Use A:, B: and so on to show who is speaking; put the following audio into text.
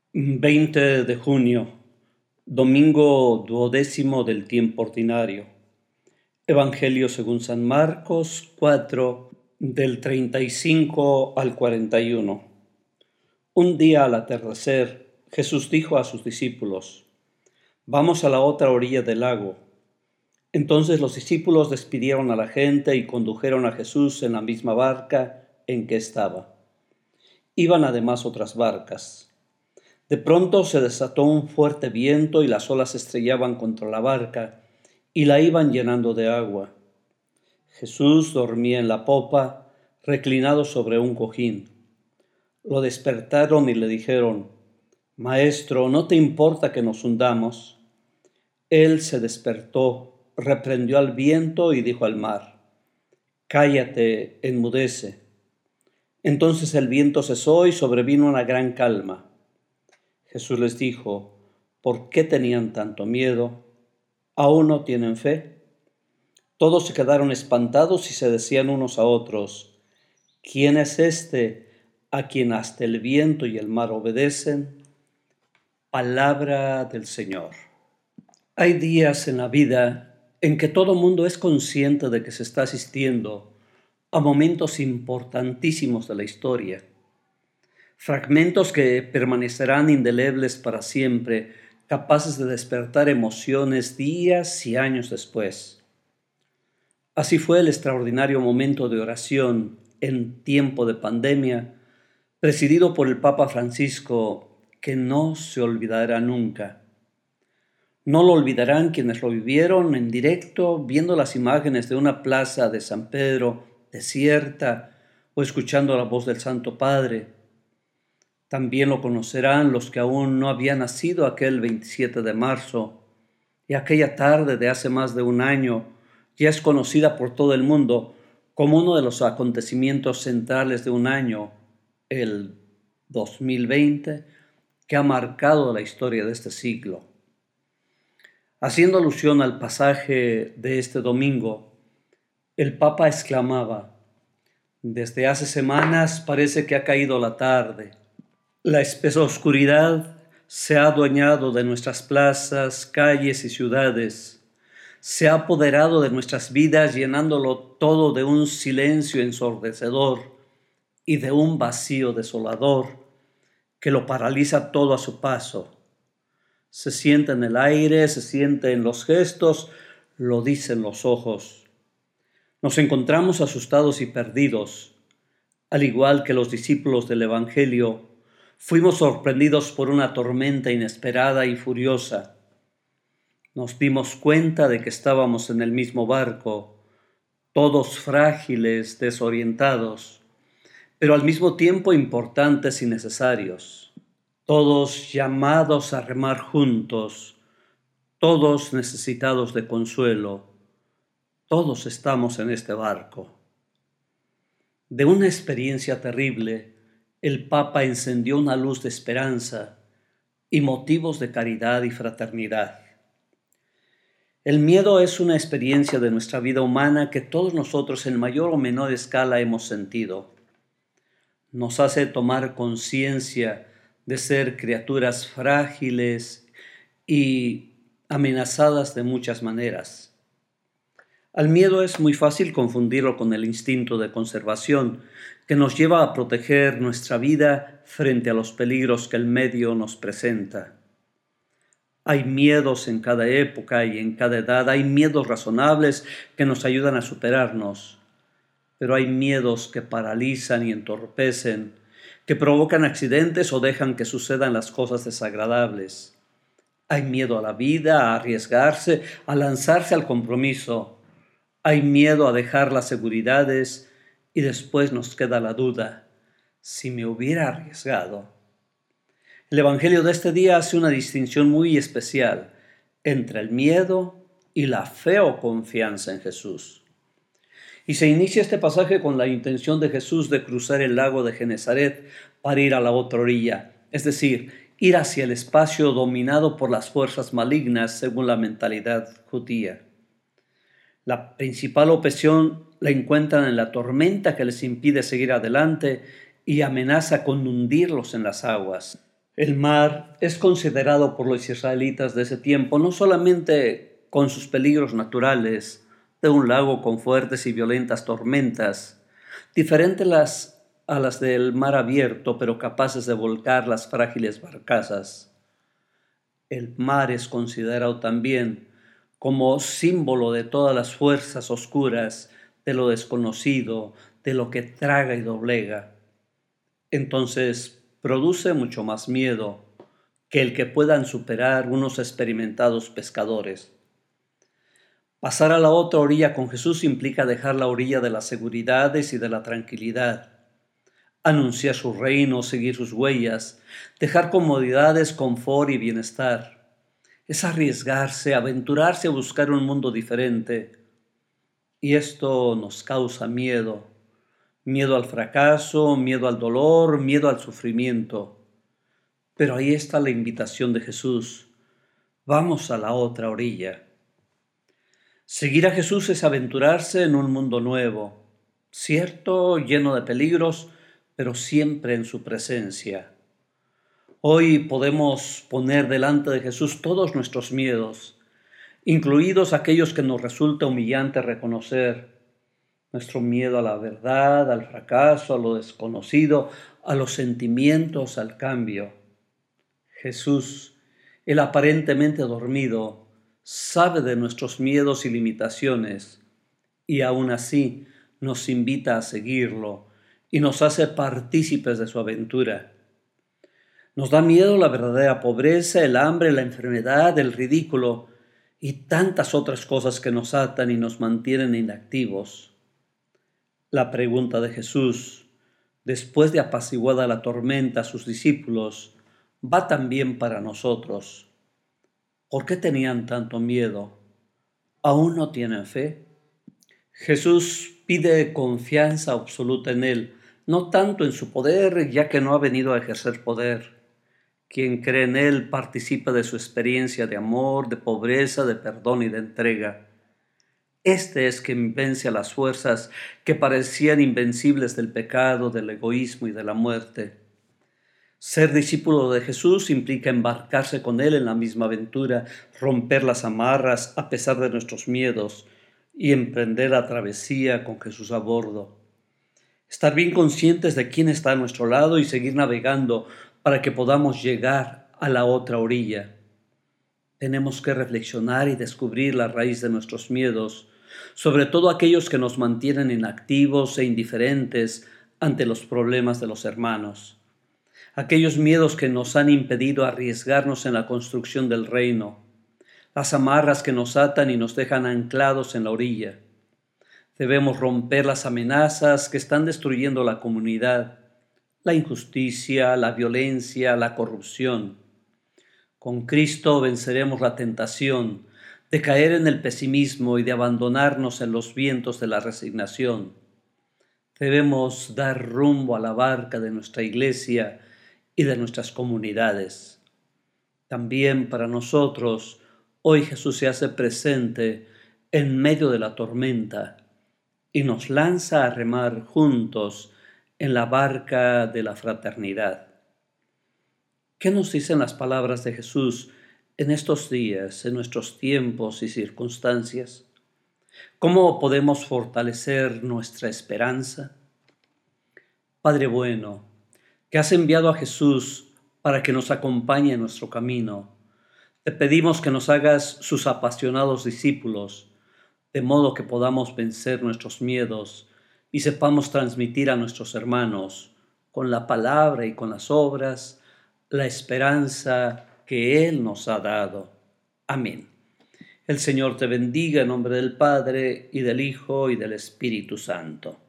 A: 20 de junio, domingo duodécimo del tiempo ordinario. Evangelio según San Marcos 4, del 35 al 41. Un día al atardecer, Jesús dijo a sus discípulos: «Vamos a la otra orilla del lago». Entonces los discípulos despidieron a la gente y condujeron a Jesús en la misma barca en que estaba. Iban además otras barcas. De pronto se desató un fuerte viento y las olas estrellaban contra la barca y la iban llenando de agua. Jesús dormía en la popa, reclinado sobre un cojín. Lo despertaron y le dijeron: «Maestro, ¿no te importa que nos hundamos?». Él se despertó, reprendió al viento y dijo al mar: «Cállate, enmudece». Entonces el viento cesó y sobrevino una gran calma. Jesús les dijo: «¿Por qué tenían tanto miedo? ¿Aún no tienen fe?». Todos se quedaron espantados y se decían unos a otros: «¿Quién es este a quien hasta el viento y el mar obedecen?». Palabra del Señor. Hay días en la vida en que todo mundo es consciente de que se está asistiendo a momentos importantísimos de la historia. Fragmentos que permanecerán indelebles para siempre, capaces de despertar emociones días y años después. Así fue el extraordinario momento de oración en tiempo de pandemia, presidido por el Papa Francisco, que no se olvidará nunca. No lo olvidarán quienes lo vivieron en directo, viendo las imágenes de una plaza de San Pedro desierta o escuchando la voz del Santo Padre. También lo conocerán los que aún no habían nacido aquel 27 de marzo, y aquella tarde de hace más de un año ya es conocida por todo el mundo como uno de los acontecimientos centrales de un año, el 2020, que ha marcado la historia de este siglo. Haciendo alusión al pasaje de este domingo, el Papa exclamaba: «Desde hace semanas parece que ha caído la tarde. La espesa oscuridad se ha adueñado de nuestras plazas, calles y ciudades. Se ha apoderado de nuestras vidas, llenándolo todo de un silencio ensordecedor y de un vacío desolador que lo paraliza todo a su paso. Se siente en el aire, se siente en los gestos, lo dicen los ojos. Nos encontramos asustados y perdidos, al igual que los discípulos del Evangelio. Fuimos sorprendidos por una tormenta inesperada y furiosa. Nos dimos cuenta de que estábamos en el mismo barco, todos frágiles, desorientados, pero al mismo tiempo importantes y necesarios. Todos llamados a remar juntos, todos necesitados de consuelo. Todos estamos en este barco». De una experiencia terrible, el Papa encendió una luz de esperanza y motivos de caridad y fraternidad. El miedo es una experiencia de nuestra vida humana que todos nosotros en mayor o menor escala hemos sentido. Nos hace tomar conciencia de ser criaturas frágiles y amenazadas de muchas maneras. Al miedo es muy fácil confundirlo con el instinto de conservación que nos lleva a proteger nuestra vida frente a los peligros que el medio nos presenta. Hay miedos en cada época y en cada edad, hay miedos razonables que nos ayudan a superarnos, pero hay miedos que paralizan y entorpecen, que provocan accidentes o dejan que sucedan las cosas desagradables. Hay miedo a la vida, a arriesgarse, a lanzarse al compromiso. Hay miedo a dejar las seguridades y después nos queda la duda: si me hubiera arriesgado. El Evangelio de este día hace una distinción muy especial entre el miedo y la fe o confianza en Jesús. Y se inicia este pasaje con la intención de Jesús de cruzar el lago de Genesaret para ir a la otra orilla, es decir, ir hacia el espacio dominado por las fuerzas malignas según la mentalidad judía. La principal objeción la encuentran en la tormenta que les impide seguir adelante y amenaza con hundirlos en las aguas. El mar es considerado por los israelitas de ese tiempo no solamente con sus peligros naturales, de un lago con fuertes y violentas tormentas, diferentes a las del mar abierto, pero capaces de volcar las frágiles barcazas. El mar es considerado también como símbolo de todas las fuerzas oscuras, de lo desconocido, de lo que traga y doblega. Entonces produce mucho más miedo que el que puedan superar unos experimentados pescadores. Pasar a la otra orilla con Jesús implica dejar la orilla de las seguridades y de la tranquilidad, anunciar su reino, seguir sus huellas, dejar comodidades, confort y bienestar. Es arriesgarse, aventurarse a buscar un mundo diferente. Y esto nos causa miedo. Miedo al fracaso, miedo al dolor, miedo al sufrimiento. Pero ahí está la invitación de Jesús. Vamos a la otra orilla. Seguir a Jesús es aventurarse en un mundo nuevo, cierto, lleno de peligros, pero siempre en su presencia. Hoy podemos poner delante de Jesús todos nuestros miedos, incluidos aquellos que nos resulta humillante reconocer. Nuestro miedo a la verdad, al fracaso, a lo desconocido, a los sentimientos, al cambio. Jesús, el aparentemente dormido, sabe de nuestros miedos y limitaciones, y aún así nos invita a seguirlo y nos hace partícipes de su aventura. Nos da miedo la verdadera pobreza, el hambre, la enfermedad, el ridículo y tantas otras cosas que nos atan y nos mantienen inactivos. La pregunta de Jesús, después de apaciguada la tormenta a sus discípulos, va también para nosotros. ¿Por qué tenían tanto miedo? ¿Aún no tienen fe? Jesús pide confianza absoluta en Él, no tanto en su poder, ya que no ha venido a ejercer poder. Quien cree en Él participa de su experiencia de amor, de pobreza, de perdón y de entrega. Este es quien vence a las fuerzas que parecían invencibles del pecado, del egoísmo y de la muerte. Ser discípulo de Jesús implica embarcarse con Él en la misma aventura, romper las amarras a pesar de nuestros miedos y emprender la travesía con Jesús a bordo. Estar bien conscientes de quién está a nuestro lado y seguir navegando para que podamos llegar a la otra orilla. Tenemos que reflexionar y descubrir la raíz de nuestros miedos, sobre todo aquellos que nos mantienen inactivos e indiferentes ante los problemas de los hermanos. Aquellos miedos que nos han impedido arriesgarnos en la construcción del reino, las amarras que nos atan y nos dejan anclados en la orilla. Debemos romper las amenazas que están destruyendo la comunidad, la injusticia, la violencia, la corrupción. Con Cristo venceremos la tentación de caer en el pesimismo y de abandonarnos en los vientos de la resignación. Debemos dar rumbo a la barca de nuestra iglesia y de nuestras comunidades. También para nosotros, hoy Jesús se hace presente en medio de la tormenta y nos lanza a remar juntos en la barca de la fraternidad. ¿Qué nos dicen las palabras de Jesús en estos días, en nuestros tiempos y circunstancias? ¿Cómo podemos fortalecer nuestra esperanza? Padre bueno, que has enviado a Jesús para que nos acompañe en nuestro camino, te pedimos que nos hagas sus apasionados discípulos, de modo que podamos vencer nuestros miedos y sepamos transmitir a nuestros hermanos, con la palabra y con las obras, la esperanza que Él nos ha dado. Amén. El Señor te bendiga en nombre del Padre, y del Hijo, y del Espíritu Santo.